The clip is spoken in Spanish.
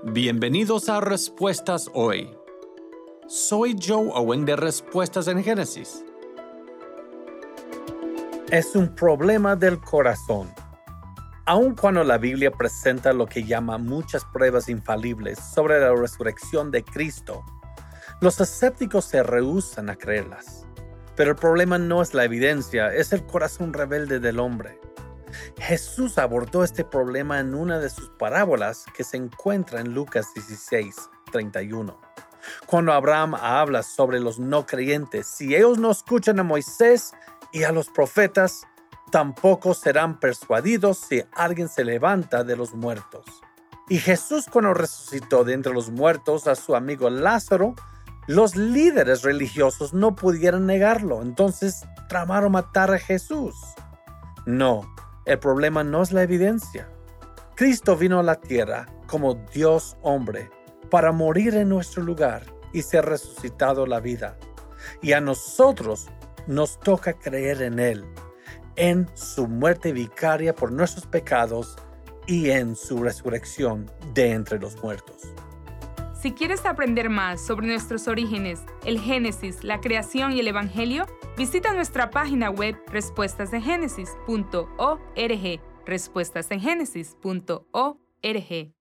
Bienvenidos a Respuestas Hoy. Soy Joe Owen de Respuestas en Génesis. Es un problema del corazón. Aun cuando la Biblia presenta lo que llama muchas pruebas infalibles sobre la resurrección de Cristo, los escépticos se rehúsan a creerlas. Pero el problema no es la evidencia, es el corazón rebelde del hombre. Jesús abordó este problema en una de sus parábolas que se encuentra en Lucas 16:31. Cuando Abraham habla sobre los no creyentes, si ellos no escuchan a Moisés y a los profetas, tampoco serán persuadidos si alguien se levanta de los muertos. Y Jesús, cuando resucitó de entre los muertos a su amigo Lázaro, los líderes religiosos no pudieron negarlo, entonces tramaron matar a Jesús. No, el problema no es la evidencia. Cristo vino a la tierra como Dios hombre para morir en nuestro lugar y ser resucitado la vida. Y a nosotros nos toca creer en Él, en su muerte vicaria por nuestros pecados y en su resurrección de entre los muertos. Si quieres aprender más sobre nuestros orígenes, el Génesis, la creación y el Evangelio, visita nuestra página web respuestasengenesis.org, respuestasengenesis.org.